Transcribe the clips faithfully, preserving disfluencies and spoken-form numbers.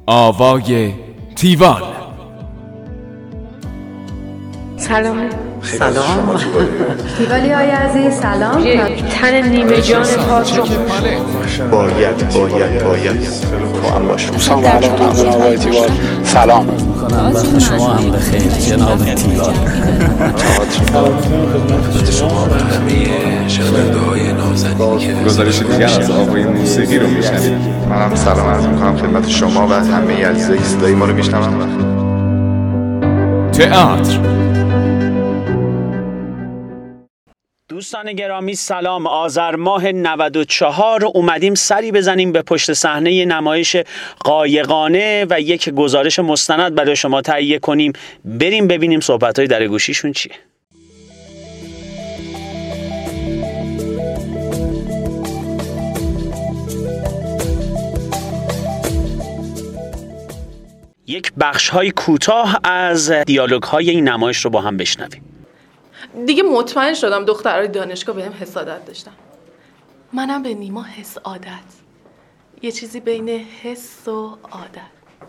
آوای تیوان. سلام. سلام تیوالی های عزیز سلام. یک تن نیمه جان پاک رو باید باید باید تو هم باشم. سلام علیکم جناب آقای تیوان. سلام میکنم وقت شما هم بخیر جناب تیوان. خدمت شما و همه شنونده های نازنین که گزارش دیگر از آوای موسیقی رو میشنوید. منم سلام عرض میکنم خدمت شما و همه عزیزایی که صدای ما رو میشنون. تئاتر. دوستان گرامی سلام. آذر ماه نود و چهار اومدیم سری بزنیم به پشت صحنه نمایش قایقانه و یک گزارش مستند برای شما تهیه کنیم. بریم ببینیم صحبت‌های در گوشیشون چیه. یک بخش‌های کوتاه از دیالوگ‌های این نمایش رو با هم بشنویم. دیگه مطمئن شدم دخترای دانشگاه بهم حسادت داشتن. منم به نیما حسادت. یه چیزی بین حس و عادت.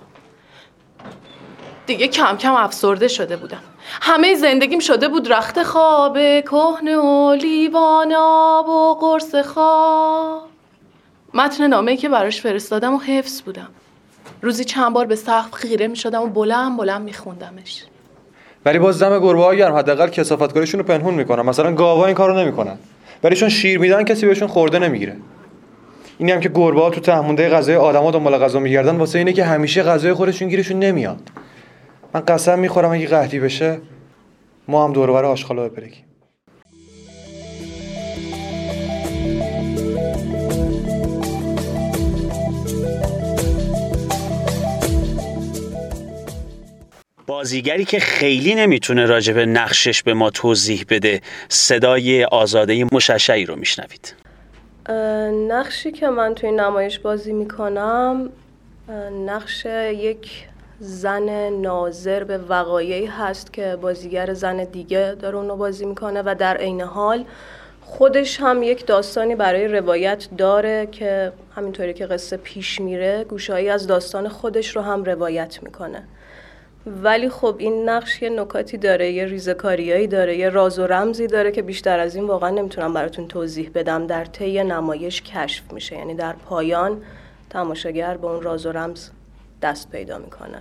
دیگه کم کم افسرده شده بودم. همه زندگیم شده بود رخت خواب کهنه و لیوان آب و قرص خواب. متن نامه‌ای که براش فرستادم و حفظ بودم. روزی چند بار به سقف خیره می‌شدم و بلند بلند می‌خوندمش. ولی باز دم گربه‌ها گرم، حداقل کثافتکاریشون رو پنهون میکنن. مثلا گاوا این کارو نمیکنن، ولی چون شیر میدن کسی بهشون خورده نمیگیره. اینی هم که گربه‌ها تو تهمونده غذای آدما دنبال غذا میگردن واسه اینه که همیشه غذای خودشون گیرشون نمیاد. من قسم میخورم اگه قحطی بشه ما هم دور و بر آشغالا بپرکیم. بازیگری که خیلی نمیتونه راجع به نقشش به ما توضیح بده، صدای آزاده مششعی رو میشنوید. نقشی که من توی نمایش بازی میکنم نقش یک زن ناظر به وقایعی هست که بازیگر زن دیگه داره اونو بازی میکنه و در عین حال خودش هم یک داستانی برای روایت داره که همینطوری که قصه پیش میره گوشه‌ای از داستان خودش رو هم روایت میکنه. ولی خب این نقش یه نکاتی داره، یه ریزکاریایی داره، یه راز و رمزی داره که بیشتر از این واقعا نمیتونم براتون توضیح بدم. در طی نمایش کشف میشه، یعنی در پایان تماشاگر به اون راز و رمز دست پیدا میکنه.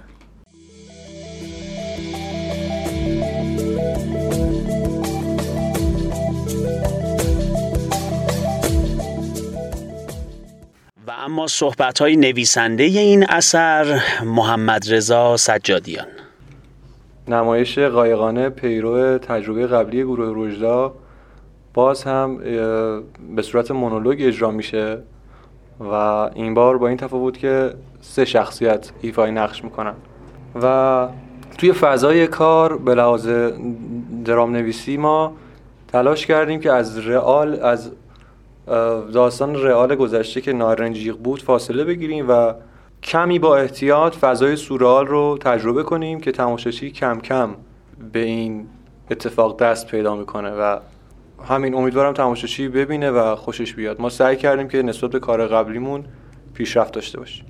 و اما صحبت‌های نویسنده این اثر محمد رضا سجادیان. نمایش قایقانه پیرو تجربه قبلی گروه روژدا باز هم به صورت مونولوگ اجرا میشه و این بار با این تفاوت که سه شخصیت ایفای نقش میکنن و توی فضای کار به لحاظ درام نویسی ما تلاش کردیم که از رئال از داستان رئال گذشته که نارنجیق بود فاصله بگیریم و کمی با احتیاط فضای سورئال رو تجربه کنیم که تماشاچی کم کم به این اتفاق دست پیدا میکنه و همین امیدوارم تماشاچی ببینه و خوشش بیاد. ما سعی کردیم که نسبت به کار قبلیمون پیشرفت داشته باشیم.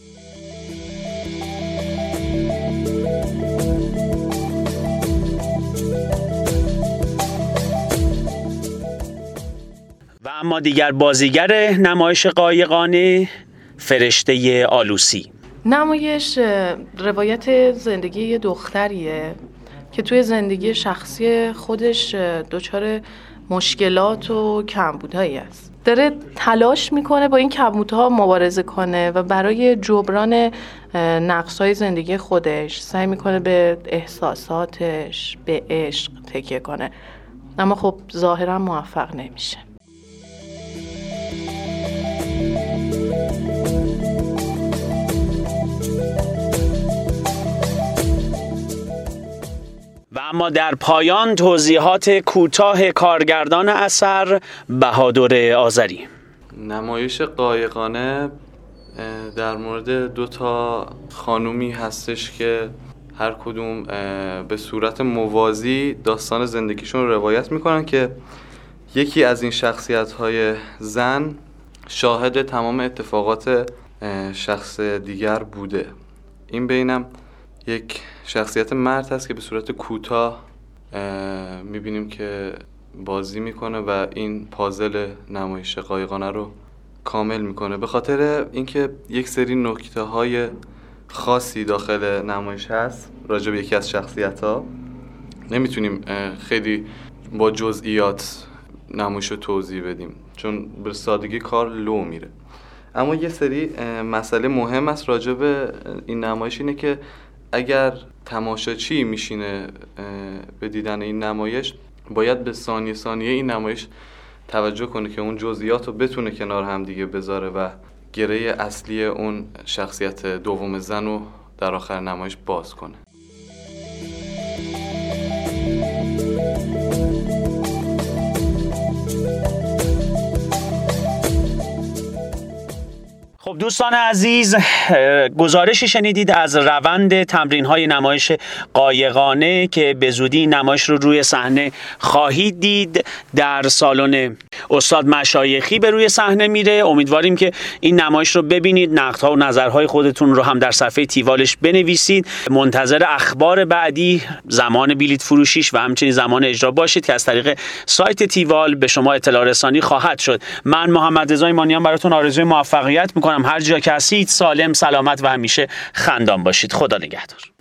و اما دیگر بازیگر نمایش قایقانه فرشته آلوسی. نمایش روایت زندگی یه دختریه که توی زندگی شخصی خودش دچار مشکلات و کمبودهایی است. داره تلاش میکنه با این کمبودها مبارزه کنه و برای جبران نقص‌های زندگی خودش سعی میکنه به احساساتش، به عشق تکیه کنه، اما خب ظاهرا موفق نمیشه. و اما در پایان توضیحات کوتاه کارگردان اثر بهادر آذری. نمایش قایقانه در مورد دو تا خانومی هستش که هر کدوم به صورت موازی داستان زندگیشون رو روایت میکنن که یکی از این شخصیت‌های زن شاهد تمام اتفاقات شخص دیگر بوده این بینم یک شخصیت مرد هست که به صورت کوتاه میبینیم که بازی میکنه و این پازل نمایش قایقانه رو کامل میکنه. به خاطر اینکه یک سری نکته های خاصی داخل نمایش هست راجع به یکی از شخصیت ها، نمیتونیم خیلی با جزئیات نمایش رو توضیح بدیم چون به سادگی کار لو میره. اما یه سری مسئله مهم است راجع به این نمایش اینه که اگر تماشاچی میشینه به دیدن این نمایش باید به ثانیه ثانیه این نمایش توجه کنه که اون جزئیات رو بتونه کنار هم دیگه بذاره و گره اصلی اون شخصیت دوم زن رو در آخر نمایش باز کنه. خب دوستان عزیز، گزارشی شنیدید از روند تمرین‌های نمایش قایقانه که به زودی این نمایش رو روی صحنه خواهید دید. در سالن استاد مشایخی به روی صحنه میره. امیدواریم که این نمایش رو ببینید، نقدها و نظرهای خودتون رو هم در صفحه تیوالش بنویسید. منتظر اخبار بعدی، زمان بلیط فروشیش و همچنین زمان اجرا باشید که از طریق سایت تیوال به شما اطلاع رسانی خواهد شد. من محمد رضا ایمانیان براتون آرزوی موفقیت میکنم. هر جا که هستید سالم، سلامت و همیشه خندان باشید. خدا نگهدار.